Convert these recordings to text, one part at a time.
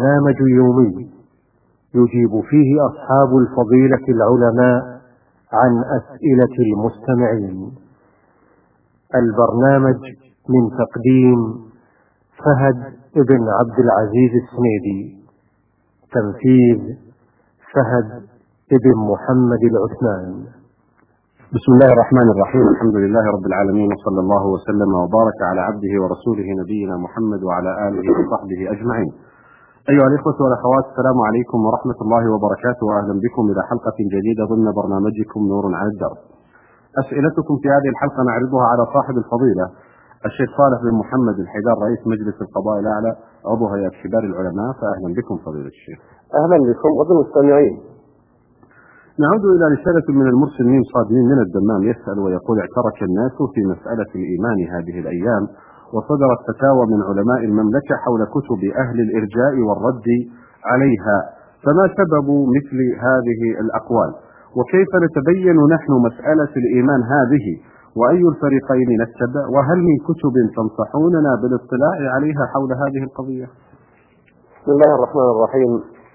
برنامج يومي يجيب فيه أصحاب الفضيلة العلماء عن أسئلة المستمعين. البرنامج من تقديم فهد بن عبد العزيز السنيدي، تنفيذ فهد بن محمد العثمان. بسم الله الرحمن الرحيم. الحمد لله رب العالمين، وصلى الله وسلم وبارك على عبده ورسوله نبينا محمد وعلى آله وصحبه أجمعين. أيها الإخوة والأخوات، السلام عليكم ورحمة الله وبركاته، وأهلا بكم إلى حلقة جديدة ضمن برنامجكم نور على الدرب. أسئلتكم في هذه الحلقة نعرضها على صاحب الفضيلة الشيخ صالح بن محمد الحيدر، رئيس مجلس القضاء الأعلى، عضو هيئة كبار العلماء. فأهلا بكم فضيلة الشيخ. أهلا بكم وبالمستمعين. نعود إلى رسالة من المرسل ميم صادمين من الدمام، يسأل ويقول: اعترك الناس في مسألة الإيمان هذه الأيام، وصدرت فتاوى من علماء المملكة حول كتب أهل الإرجاء والرد عليها، فما سبب مثل هذه الأقوال؟ وكيف نتبين نحن مسألة الإيمان هذه؟ وأي الفريقين نتبع؟ وهل من كتب تنصحوننا بالاطلاع عليها حول هذه القضية؟ بسم الله الرحمن الرحيم.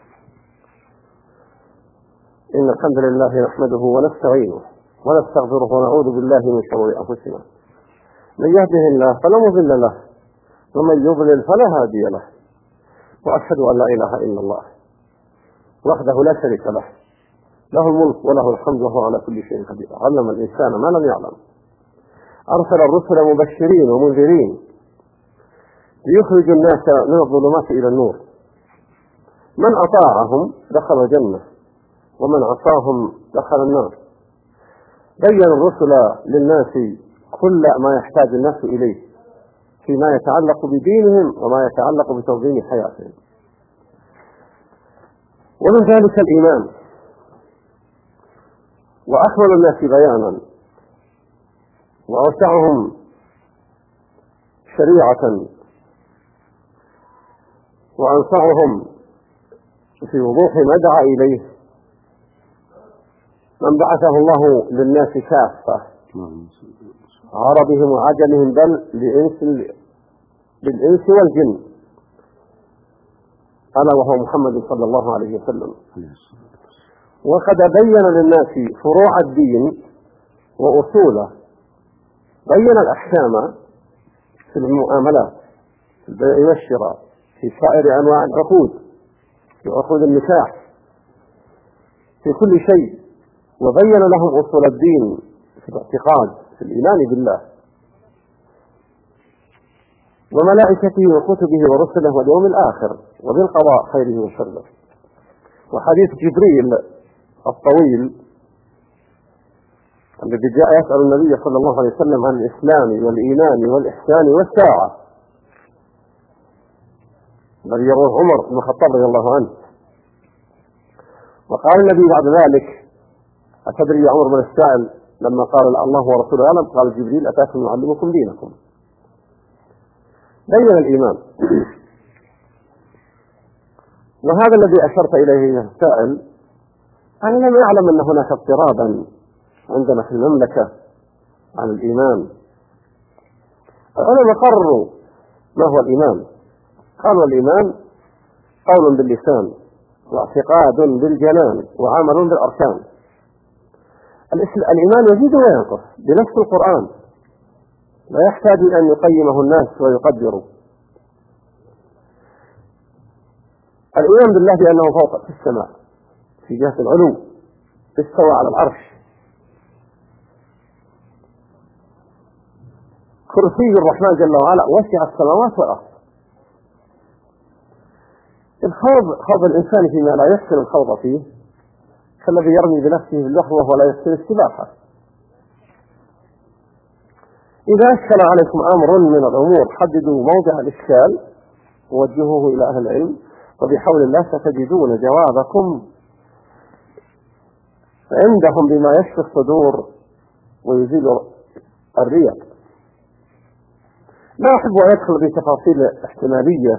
إن الحمد لله نحمده ونستعينه ونستغفره ونعوذ بالله من شرور أنفسنا. من يهده الله فلا مضل له، ومن يضلل فلا هادي له، وأشهد أن لا إله إلا الله وحده لا شريك له، له الملك وله الحمد وهو على كل شيء قدير. علم الإنسان ما لم يعلم، أرسل الرسل مبشرين ومنذرين ليخرج الناس من الظلمات إلى النور. من أطاعهم دخل الجنة، ومن عصاهم دخل النار. بين الرسل للناس كل ما يحتاج الناس إليه فيما يتعلق بدينهم وما يتعلق بتنظيم حياتهم، ومن ذلك الإيمان. وأكمل الناس بيانا وأوسعهم شريعة وأنصعهم في وضوح ما دعا إليه من بعثه الله للناس كافة، عربهم وعجمهم، بل بالإنس والجن، ألا وهو محمد صلى الله عليه وسلم. وقد بين للناس فروع الدين وأصوله، بين الأحكام في المعاملات، في البيع والشراء، في سائر أنواع العقود، في عقود النكاح، في كل شيء. وبين لهم أصول الدين في الاعتقاد، في الإيمان بالله وملائكته وكتبه ورسله واليوم الآخر وبالقضاء خيره وشره. وحديث جبريل الطويل الذي جاء يسأل النبي صلى الله عليه وسلم عن الإسلام والإيمان والإحسان والساعة، الذي يروه عمر بن الخطاب رضي الله عنه. وقال النبي بعد ذلك: أتدري يا عمر بن السائل لما قال الله ورسوله أعلم؟ قال: جبريل أتاكم يعلمكم دينكم. بين الإيمان. وهذا الذي أشرت إليه السائل أنا لم أعلم أن هناك اضطرابا عندنا في المملكة عن الإيمان. العلماء قرروا ما هو الإيمان. قالوا: الإيمان قول باللسان واعتقاد بالجنان وعمل بالأركان. الإيمان يزيد وينقص بنفس القرآن، لا يحتاج أن يقيمه الناس ويقدروا. الإيمان بالله بأنه فوق في السماء في جهة العلو، استوى على العرش، كرسي الرحمن جل وعلا وسع السماوات والأرض. خوض الإنسان فيما لا يحسن الخوض فيه كالذي يرمي بنفسه بالبحر وهو لا يحسن السباحة. إذا أشكل عليكم أمر من الأمور حددوا موضع الإشكال ووجهوه إلى أهل العلم، وبحول الله ستجدون جوابكم عندهم بما يشفي الصدور ويزيل الرياء. لا أحب أن أدخل في تفاصيل احتمالية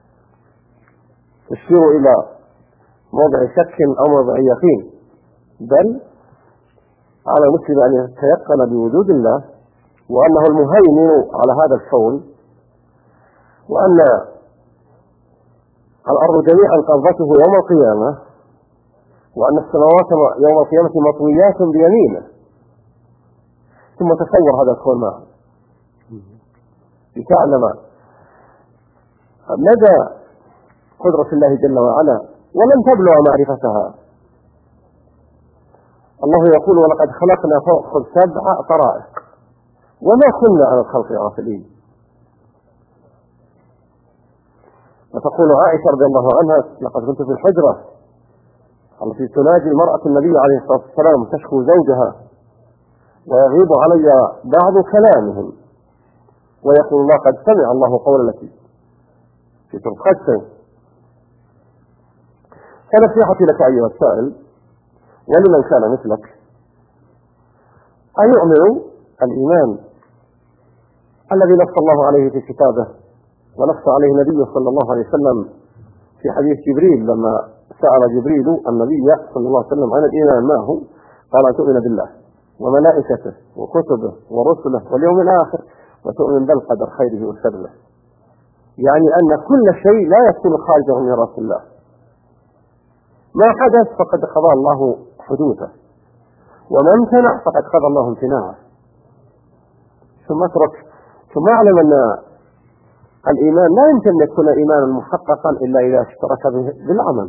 تشير إلى موضع شك أو موضع يقين، بل على المسلم أن يتيقن بوجود الله وأنه المهيمن على هذا الكون، وأن الأرض جميعا قبضته يوم القيامة، وأن السماوات يوم القيامة مطويات بيمينه، ثم تصور هذا الكون معه لتعلم مدى قدرة الله جل وعلا ولن تبلغ معرفتها. الله يقول: ولقد خلقنا فوقكم 7 طرائق وما كنا على الخلق غافلين. وتقول عائشة رضي الله عنها: لقد كنت في الحجرة التي تناجي المرأة النبي عليه الصلاة والسلام تشكو زوجها ويغيب علي بعض كلامهم، ويقول الله: قد سمع الله قول التي في ترقدت. فنصيحتي لك أيها السائل ولمن كان مثلك أن يؤمنوا الإيمان الذي نص الله عليه في كتابه ونص عليه نبيه صلى الله عليه وسلم في حديث جبريل لما سأل جبريل النبي صلى الله عليه وسلم عن الإيمان ما هو، قال: أن تؤمن بالله وملائكته وكتبه ورسله واليوم الآخر وتؤمن بالقدر خيره وشره. يعني أن كل شيء لا يكون خارجا من رأس الله، ما حدث فقد قضى الله حدوثه، وما امتنع فقد قضى الله امتناعه. ثم اعلم أن الإيمان لا يمكن أن يكون إيمانا محققا إلا إذا اشترك بالعمل.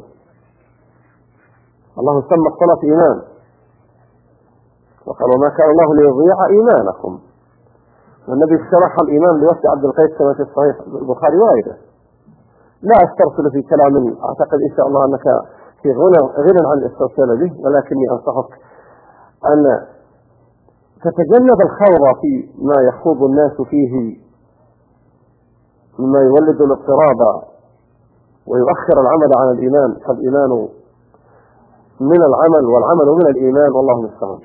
الله سمى الصلاة إيمان وقال: وما كان الله ليضيع إيمانكم. والنبي شرح الإيمان بوصف عبد القيس كما في الصحيح البخاري وغيره. لا أسترسل في كلام أعتقد إن شاء الله أنك في غنى عن الاسترسال به، ولكني أنصحك أن تتجنب الخوض في ما يخوض الناس فيه مما يولد الاضطراب ويؤخر العمل عن الإيمان، فالإيمان من العمل والعمل من الإيمان، والله المستعان.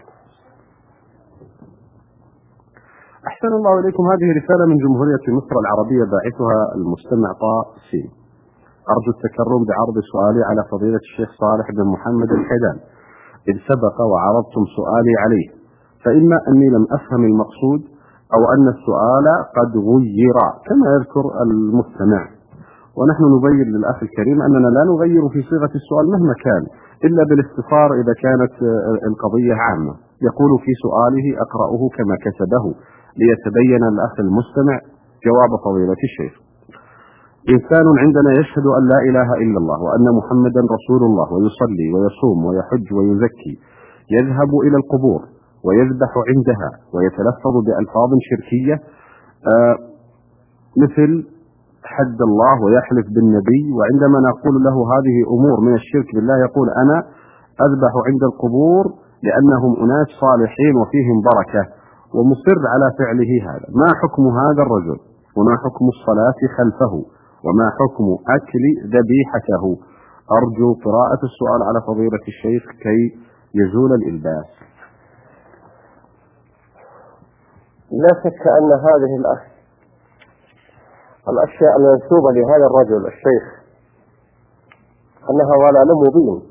أحسن الله إليكم. هذه رسالة من جمهورية مصر العربية باعثها المستمع طاء سين. أرجو التكرم بعرض سؤالي على فضيلة الشيخ صالح بن محمد الحيدان، إذ سبق وعرضتم سؤالي عليه، فإما أني لم أفهم المقصود أو أن السؤال قد غير كما يذكر المستمع. ونحن نبين للأخ الكريم أننا لا نغير في صيغة السؤال مهما كان إلا بالاختصار إذا كانت القضية عامة. يقول في سؤاله: أقرأه كما كتبه ليتبين الأخ المستمع جواب فضيلة الشيخ. إنسان عندنا يشهد أن لا إله إلا الله وأن محمدا رسول الله، ويصلي ويصوم ويحج ويزكي، يذهب إلى القبور ويذبح عندها ويتلفظ بألفاظ شركية مثل حد الله ويحلف بالنبي، وعندما نقول له هذه أمور من الشرك بالله يقول: أنا أذبح عند القبور لأنهم أناس صالحين وفيهم بركة، ومصر على فعله هذا. ما حكم هذا الرجل؟ وما حكم الصلاة خلفه؟ وما حكم أكل ذبيحته؟ أرجو قراءة السؤال على فضيلة الشيخ كي يزول الإلباس. لا شك أن هذه الأشياء المنسوبة لهذا الرجل الشيخ أنها ضلال مبين،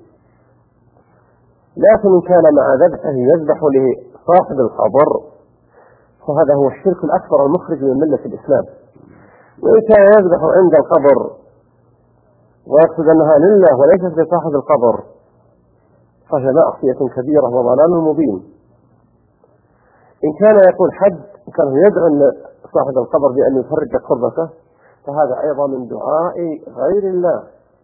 لكن إن كان مع ذبحه يذبح لصاحب القبر فهذا هو الشرك الأكبر المخرج من ملة الإسلام. وإن كان يذبح عند القبر ويقصد أنها لله وليست لصاحب القبر فهي معصية كبيرة وضلال مبين. إن كان يقول حد، إن كان يدعو صاحب القبر بأن يفرج كربته فهذا أيضا من دعاء غير الله.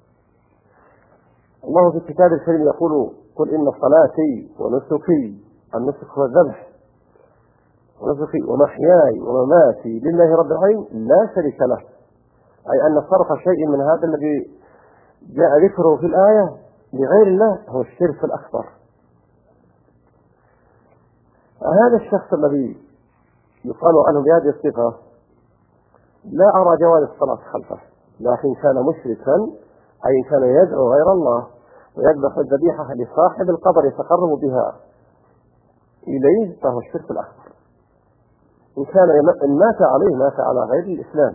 الله في الكتاب الكريم يقول: قل إن صلاتي ونسكي، النسك هو الذبح، ونسكي ومحياي ومماتي لله رب العالمين لا شريك له، أي أن صرف شيء من هذا الذي جاء ذكره في الآية لغير الله هو الشرك الأكبر. هذا الشخص الذي يقال عنه بهذه الصفة لا أرى جواز الصلاة خلفه، لكن كان مشركا، أي كان يدعو غير الله ويذبح الذبيحة لصاحب القبر يتقرب بها إليه فهو الشرك الأكبر. إن مات عليه مات على غير الإسلام.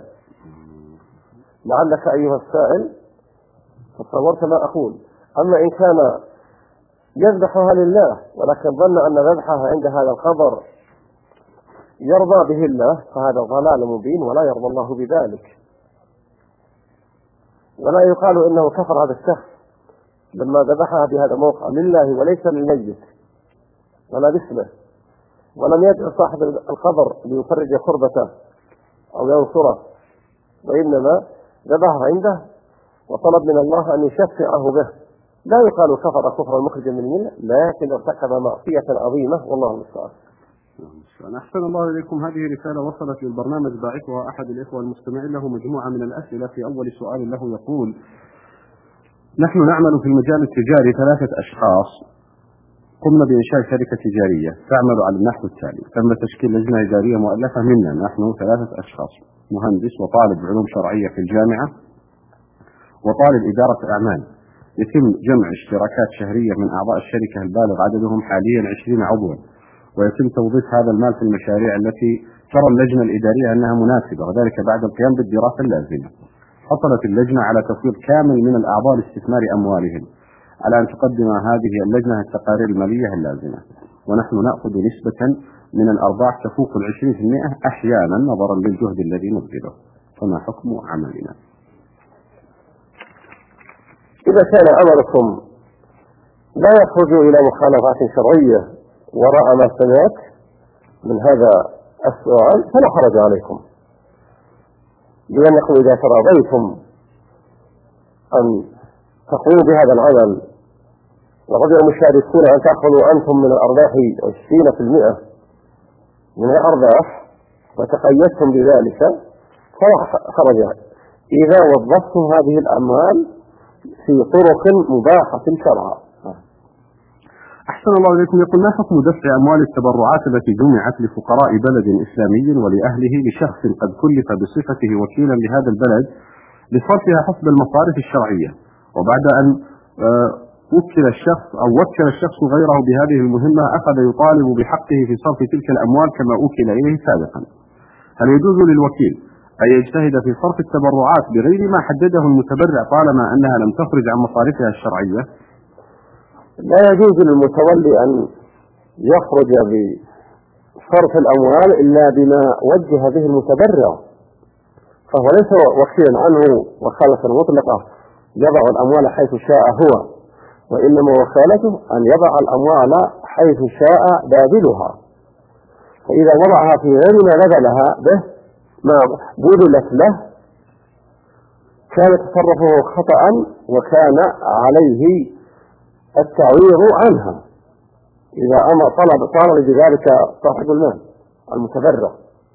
لعلك أيها السائل تصورت ما أقول. أما إن كان يذبحها لله ولكن ظن أن ذبحها عند هذا القبر يرضى به الله فهذا ضلال مبين ولا يرضى الله بذلك. ولا يقال إنه كفر هذا الشخص لما ذبحها بهذا الموقع لله وليس للميت ولا باسمه، ولم يدعو صاحب القبر ليفرج كربته أو ينصره، وإنما ذبحها عنده وطلب من الله أن يشفعه به. لا يقال كفر كفرا مخرجا من الملة، لكن ارتكب معصية عظيمة والله المستعان. أحسن الله إليكم. هذه رسالة وصلت للبرنامج باعثها أحد الإخوة المستمعين له مجموعة من الأسئلة. في أول سؤال له يقول: نحن نعمل في المجال التجاري 3 أشخاص، قمنا بإنشاء شركة تجارية تعمل على النحو التالي: تم تشكيل لجنة إدارية مؤلفة منا نحن 3 أشخاص، مهندس وطالب علوم شرعية في الجامعة وطالب إدارة أعمال. يتم جمع اشتراكات شهرية من أعضاء الشركة البالغ عددهم حاليا 20 عضوا، ويتم توظيف هذا المال في المشاريع التي ترى اللجنة الإدارية أنها مناسبة، وذلك بعد القيام بالدراسة اللازمة. حصلت اللجنة على تفويض كامل من الأعضاء لاستثمار أموالهم، على أن تقدم هذه اللجنة التقارير المالية اللازمة، ونحن نأخذ نسبة من الأرباح تفوق 20% أحيانا نظرا للجهد الذي نبذله، فما حكم عملنا؟ إذا كان عملكم لا يخرج إلى مخالفات شرعية وراء ما سمعت من هذا السؤال فلا حرج عليكم، لأنكم إذا تراضيتم أن تقوموا بهذا العمل ورجل المشاركون أن تأخذوا أنتم من الأرباح 20% من الأرباح وتقيدتم بذلك فلا حرج. إذا وظفتم هذه الأموال في طرق مباحة شرعا. أحسن الله إليكم. يقول: ما حكم دفع أموال التبرعات التي جمعت لفقراء بلد إسلامي ولأهله لشخص قد كلف بصفته وكيلا لهذا البلد لصرفها حسب المصارف الشرعية، وبعد أن وكل الشخص غيره بهذه المهمة أخذ يطالب بحقه في صرف تلك الأموال كما أوكل إليه سابقا؟ هل يجوز للوكيل أن يجتهد في صرف التبرعات بغير ما حدده المتبرع طالما أنها لم تخرج عن مصارفها الشرعية؟ لا يجوز للمتولي أن يخرج بصرف الأموال إلا بما وجه به المتبرع، فهو ليس وكيلا عنه وكالة مطلقة يضع الأموال حيث شاء هو، وإنما وكالته أن يضع الأموال حيث شاء باذلها، فإذا وضعها في غير ما بذلها به ما بذلت له كان تصرفه خطأ وكان عليه التعويض عنها إذا طلب بذلك صاحب المال المتبرع.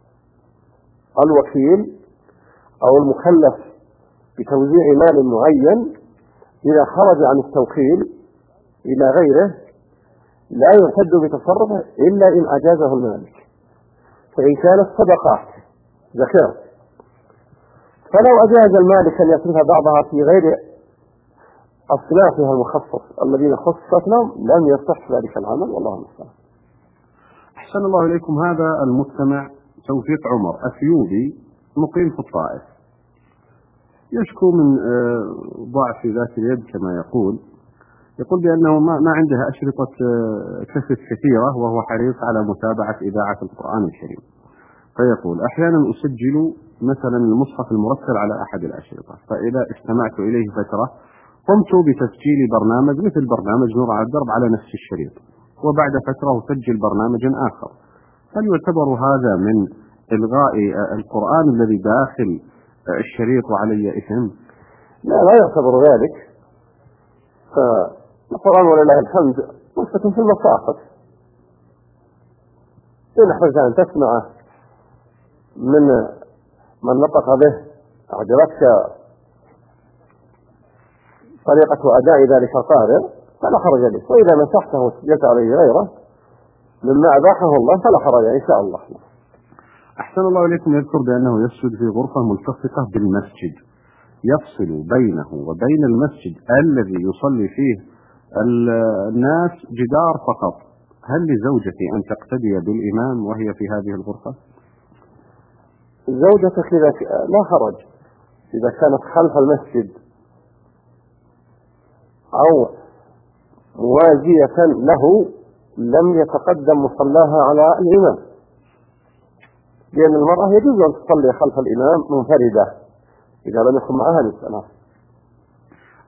الوكيل أو المكلف بتوزيع مال معين إذا خرج عن التوكيل إلى غيره لا يعتد بتصرفه إلا إن أجازه المالك، فإن كانت صدقات زكاة فلو أجاز المالك أن يصرف بعضها في غير أصنافها المخصص الذين خصصت لهم لم يصح ذلك العمل والله المستعان. أحسن الله إليكم. هذا المستمع توفيق عمر أثيوبي مقيم في الطائف، يشكو من ضعف ذات اليد كما يقول بأنه ما عنده أشرطة كاسيت كثيرة وهو حريص على متابعة إذاعة القرآن الكريم، فيقول: أحيانا أسجل مثلا المصحف المرسل على أحد الأشرطة، فإذا استمعت إليه فترة قمت بتسجيل برنامج مثل برنامج نور على الدرب على نفس الشريط، وبعد فترة أسجل برنامجا آخر، هل يعتبر هذا من إلغاء القرآن الذي داخل الشريط وعلي إثم؟ لا يعتبر ذلك، فالقرآن ولله الحمد مثبت في المصاحف، إن أحببت أن تسمع من نطق به أعجبتك طريقة أداء ذلك القارئ فلا حرج به، وإذا مسحته وسجلت عليه غيره مما أباحه الله فلا حرج إن شاء الله. أحسن الله إليكم. يذكر بأنه يسجد في غرفة ملتصقة بالمسجد يفصل بينه وبين المسجد الذي يصلي فيه الناس جدار فقط، هل لزوجتي أن تقتدي بالإمام وهي في هذه الغرفة؟ زوجتك لا حرج إذا كانت خلف المسجد أو موازية له لم يتقدم مصلاها على الإمام، لأن المرأة يجوز أن تصلي خلف الإمام منفردة إذا لم يكن معها للصلاة،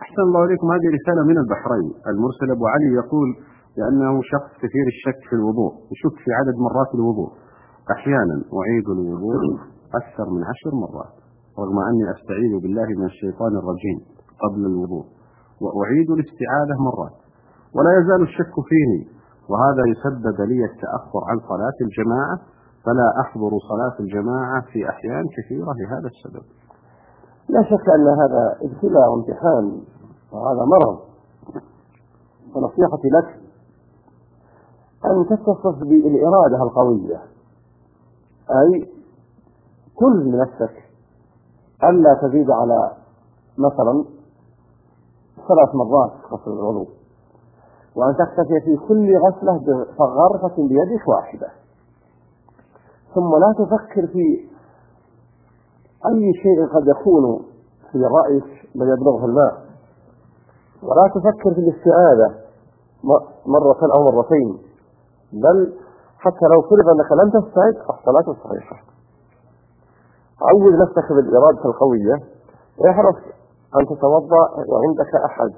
أحسن الله إليكم. هذه رسالة من البحرين. المرسل أبو علي يقول لأنه شخص كثير الشك في الوضوء، يشك في عدد مرات الوضوء، أحيانا أعيد الوضوء أكثر من 10 مرات رغم أني أستعيذ بالله من الشيطان الرجيم قبل الوضوء، وأعيد الاستعاذة مرات، ولا يزال الشك فيني، وهذا يسبب لي التأخر عن صلاة الجماعة، فلا أحضر صلاة الجماعة في أحيان كثيرة لهذا السبب. لا شك أن هذا ابتلاء وامتحان وهذا مرض، ونصيحتي لك أن تتصف بالإرادة القوية، أي تلزم نفسك ألا تزيد على مثلا 3 مرات غسل الوضوء، وأن تكتفي في كل غسلة بغرفة بيدك واحدة، ثم لا تفكر في أي شيء قد يكون في رأيك من يبلغه الماء، ولا تفكر في الاستعاذة مرة أو مرتين، بل حتى لو فرض أنك لم تستعد الصلاة صحيحة. عود نفسك بالإرادة القوية، واحرص أن تتوضأ وعندك أحد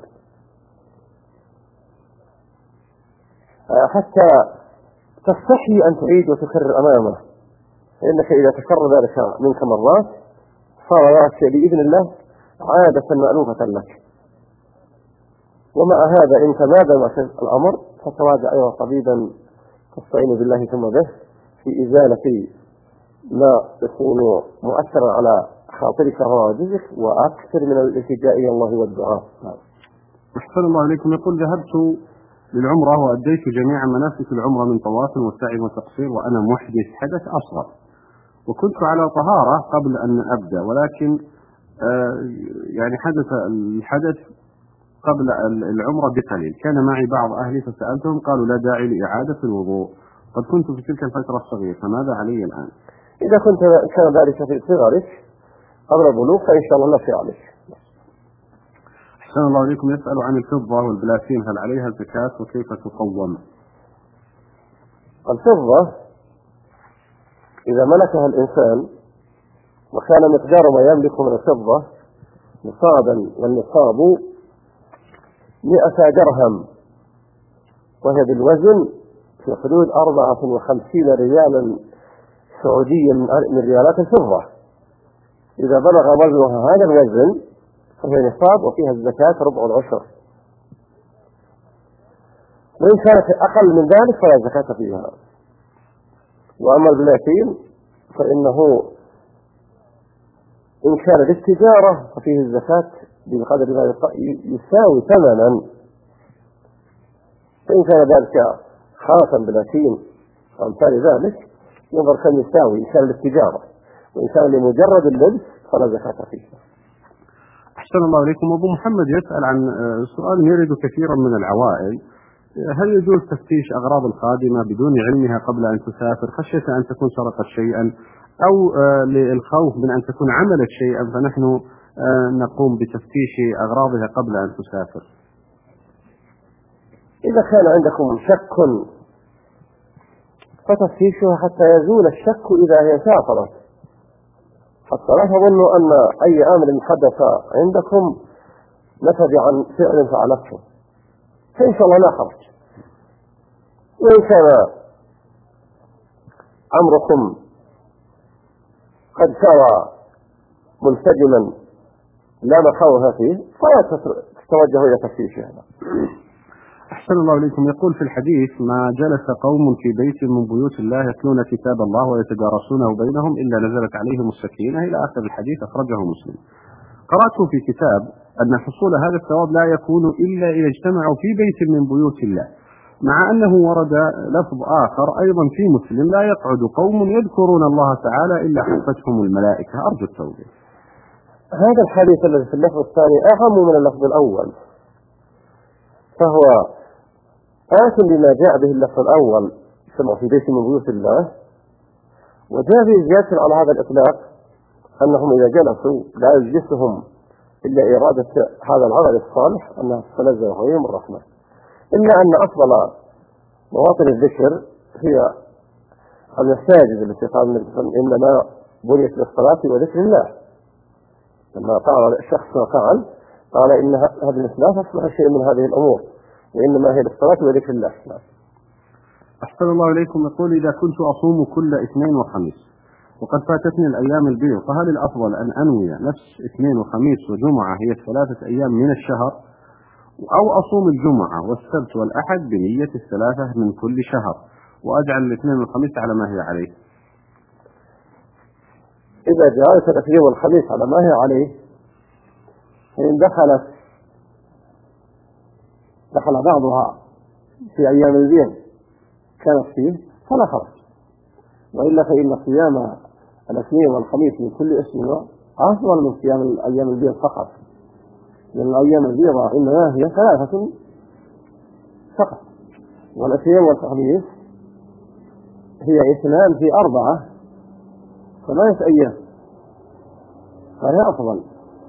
حتى تستحي أن تعيد وتكرر أمامه، لأنك إذا تكرر ذلك منك مرات صار ذلك بإذن الله عادة مألوفة لك. ومع هذا إن تمادى الأمر فتراجع أيها طبيبا تستعين بالله ثم به في إزالة ما يكون مؤثرا على خاطرك وواجبك، وأكثر من الالتجاء إلى الله والدعاء. أحسن الله عليكم. يقول ذهبت للعمرة وأديت جميع مناسك العمرة من طواف وسعي وتقصير وأنا محدث حدث أصغر، وكنت على طهارة قبل أن أبدأ، ولكن يعني حدث الحدث قبل العمرة بقليل، كان معي بعض أهلي فسألتهم قالوا لا داعي لإعادة الوضوء، قد كنت في تلك الفترة الصغيرة، فماذا علي الآن؟ إذا كان ذلك في صغرك قبل البلوغ فإن شاء الله لا شيء عليك. أحسن الله عليكم. يسأل عن الفضة والبلاتين، هل عليها زكاة وكيف تقوم؟ الفضة إذا ملكها الإنسان وكان مقدار ما يملك من الفضة نصابا، والنصاب 100 درهم، وهي بالوزن في حدود 54 ريالا سعوديا من ريالات الفضة. إذا بلغ وزنها هذا الوزن فهي نصاب وفيها الزكاة 1/4، وإن كانت أقل من ذلك فلا زكاة فيها. وأما البلاتين فإنه إن كان للتجارة ففيه الزكاة بقدر ما يساوي ثمنا، فإن كان ذلك خاتم بلاتين وأمثال ذلك ينظر كم يساوي إن كان للتجارة، وإن كان لمجرد اللبس فلا زكاة فيه. أحسن الله عليكم. أبو محمد يسأل عن سؤال يرد كثيرا من العوائل، هل يجوز تفتيش أغراض الخادمة بدون علمها قبل أن تسافر خشية أن تكون سرقت شيئا، أو للخوف من أن تكون عملت شيئا فنحن نقوم بتفتيش أغراضها قبل أن تسافر؟ إذا كان عندكم شك فتفتيشها حتى يزول الشك إذا هي سافرت، حتى لا تظنوا أن أي أمر حدث عندكم نتج عن فعل فعلته، فإن شاء الله لا حرج. وإن كان أمركم قد سوى منسجما لا مخاوف فيه فلا تتوجهوا إلى تفتيشها. أحسن الله إليكم. يقول في الحديث ما جلس قوم في بيت من بيوت الله يتلون كتاب الله ويتدارسونه بينهم إلا نزلت عليهم السكينة إلى آخر الحديث، أخرجه مسلم. قرأت في كتاب أن حصول هذا الثواب لا يكون إلا إذا اجتمعوا في بيت من بيوت الله، مع أنه ورد لفظ آخر أيضا في مسلم لا يقعد قوم يذكرون الله تعالى إلا حفتهم الملائكة. أرجو التوضيح. هذا الحديث الذي في اللفظ الثاني أعم من اللفظ الأول، فهو بما جاء به اللفظ الأول سمع في بيت من بيوت الله، وجاء به زيادة على هذا الإطلاق أنهم إذا جلسوا لا يجلسهم إلا إرادة هذا العمل الصالح أنها تتنزل عليهم الرحمة، إلا أن أفضل مواطن الذكر هي المساجد التي قال إنما بنيت للصلاة وذكر الله. لما قال الشخص فعل قال إن هذه لا تصلح شيء من هذه الأمور، وإنما هي للصلاة وذكر الله. أحسن الله إليكم. يقول إذا كنت أصوم كل اثنين وخميس وقد فاتتني الأيام البيض، فهل الأفضل أن أنوي نفس اثنين وخميس وجمعة هي الثلاثة أيام من الشهر، أو أصوم الجمعة والسبت والأحد بنية الثلاثة من كل شهر وأجعل الاثنين والخميس على ما هي عليه؟ إذا جاءت الاثنين والخميس على ما هي عليه، فإن دخل بعضها في أيام البيض كانت فيه فلا حرج، وإلا فإن صيام الاثنين والخميس من كل أسبوع أفضل من صيام أيام البيض فقط، لأن الأيام البيض إنما هي ثلاثة فقط، والاثنين والخميس هي اثنان في 4 8 أيام، فهي أفضل.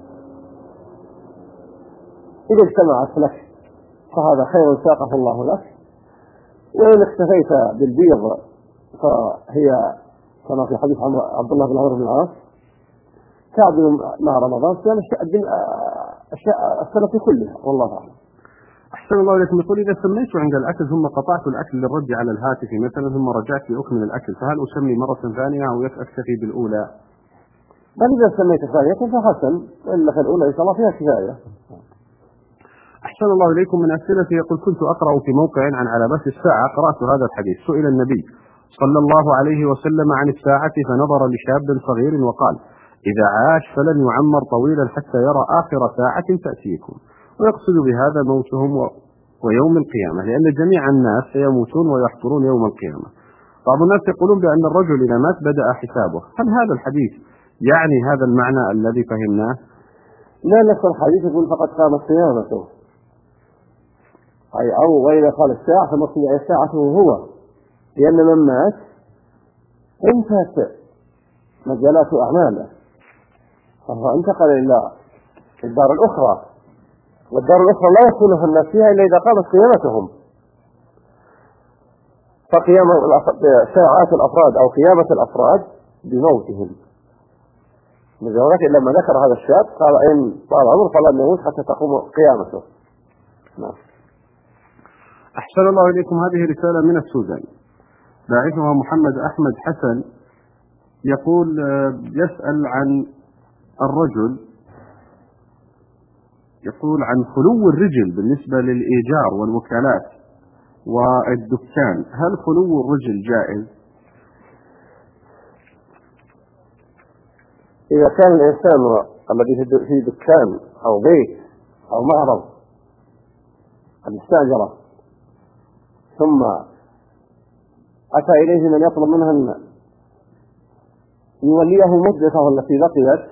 إذا اجتمعت لك فهذا خير ساقه الله لك، وإن اكتفيت بالبيض فهي كما في حديث عبد الله بن عمرو بن العاص تعدل مع رمضان صيام السنة كلها، والله أعلم. أحسن الله إليكم. يقول إذا سميت عند الأكل ثم قطعت الأكل للرد على الهاتف مثلا ثم رجعت لأكمل الأكل، فهل أسمي مرة ثانية أو أكتفي بالأولى؟ بل إذا سميت ثانية فحسن، إلا في الأولى إن شاء الله فيها كفاية. أحسن الله إليكم. من أسئلتي يقول كنت أقرأ في موقع عن علامات الساعة، قرأت هذا الحديث: سئل النبي صلى الله عليه وسلم عن الساعة فنظر لشاب صغير وقال: إذا عاش فلن يعمر طويلا حتى يرى آخر ساعة تأتيكم، ويقصد بهذا موتهم ويوم القيامة، لأن جميع الناس سيموتون ويحضرون يوم القيامة. بعض الناس يقولون بأن الرجل إذا مات بدأ حسابه، هل هذا الحديث يعني هذا المعنى الذي فهمناه؟ لا، نفس الحديث يقول فقد قامت قيامته، أو وإذا قال الساعة فمطلع ساعته هو، لأن من مات انتهت مجالات أعماله فهو انتقل إلى الدار الأخرى، والدار الأخرى لا يكونها الناس فيها إلا إذا قامت قيامتهم. فقيام ساعات الأفراد أو قيامة الأفراد بموتهم. لذلك لما ذكر هذا الشاب قال إن طال عمره فلن يموت حتى تقوم قيامته. نعم. أحسن الله إليكم. هذه رسالة من السودان، باعثها محمد أحمد حسن، يقول يسأل عن الرجل، يقول عن خلو الرجل بالنسبة للإيجار والوكالات والدكان، هل خلو الرجل جائز؟ إذا كان الإنسان الذي في دكان أو بيت أو معرض قد استأجره ثم أتى إليه من يطلب منه أن يوليه مدته التي بقيت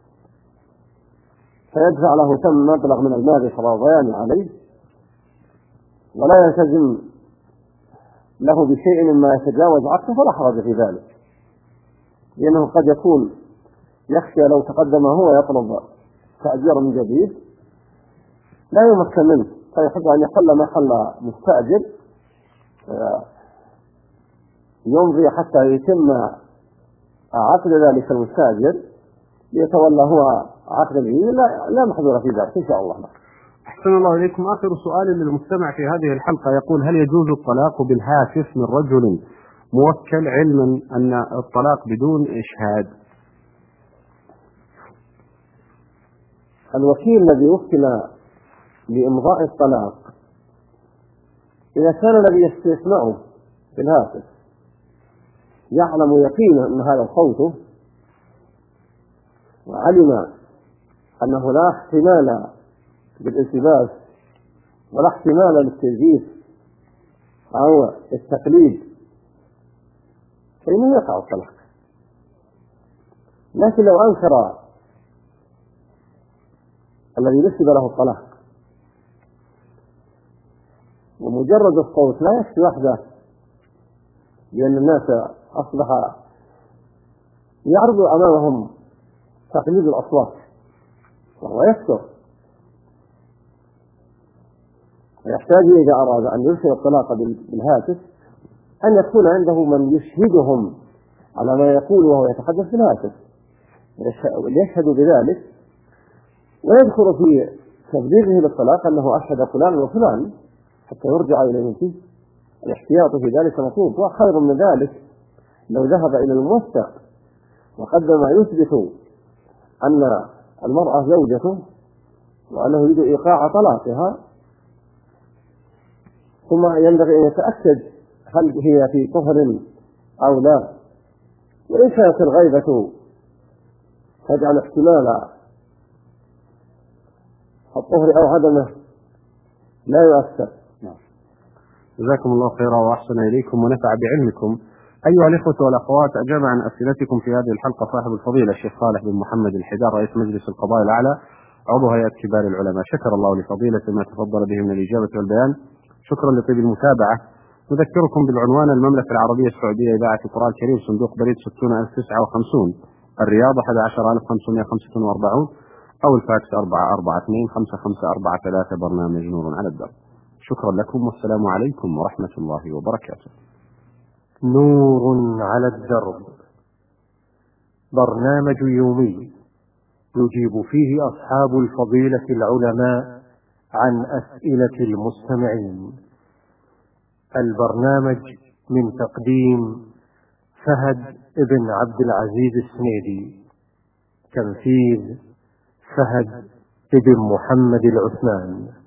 فيدفع له ثم مبلغ من المال كراضيان عليه، ولا يلتزم له بشيء مما يتجاوز عقله، فلا حرج في ذلك، لأنه قد يكون يخشى لو تقدم هو يطلب تأجير من جديد لا يمكن منه، فيحب أن يحل ما حل مستأجر يمضي حتى يتم عقد ذلك المستأجر ليتولى هو عقد العيد، لا محظور في ذلك إن شاء الله. أحسن الله إليكم. آخر سؤال للمستمع في هذه الحلقة يقول: هل يجوز الطلاق بالهاتف من رجل موكل علما أن الطلاق بدون إشهاد؟ الوكيل الذي وكل لإمضاء الطلاق إذا كان الذي يستسمعه في الهاتف يعلم يقينا أن هذا صوته وعلم أنه لا احتمال بالالتباس ولا احتمال للتزييف أو التقليد فإنه يقع الطلاق. لكن لو أنكر الذي نسب له الطلاق ومجرد الصوت لا يكفي وحده، لأن الناس أصبح يعرض أمامهم تقليد الأصوات وهو يكثر، ويحتاج إذا أراد أن يرسل الطلاق بالهاتف أن يكون عنده من يشهدهم على ما يقول وهو يتحدث بالهاتف ليشهدوا بذلك، ويذكر في تبليغه للطلاق أنه أشهد فلان وفلان حتى يرجع إلى بنته، الاحتياط في ذلك مطلوب. وخير من ذلك لو ذهب إلى الموثق وقدم ما يثبت أن المرأة زوجته وأنه يريد إيقاع طلاقها، ثم ينبغي أن يتأكد هل هي في طهر أو لا. وإن كانت الغيبة تجعل احتمال الطهر أو عدمه لا يؤثر. جزاكم الله خيرا وأحسن إليكم ونفع بعلمكم. أيها الإخوة والأخوات، أجاب عن أسئلتكم في هذه الحلقة صاحب الفضيلة الشيخ صالح بن محمد الحدار، رئيس مجلس القضاء الأعلى عضو هيئة كبار العلماء. شكر الله لفضيلته ما تفضل به من الإجابة والبيان. شكرا لطيب المتابعة. نذكركم بالعنوان: المملكة العربية السعودية إذاعة القرآن الكريم، صندوق بريد 60059 الرياض 11545 أو الفاكس 442-5543 برنامج نور على الدرب. شكرا لكم والسلام عليكم ورحمة الله وبركاته. نور على الدرب، برنامج يومي يجيب فيه أصحاب الفضيلة العلماء عن أسئلة المستمعين. البرنامج من تقديم فهد بن عبد العزيز السنيدي، تنفيذ فهد بن محمد العثمان.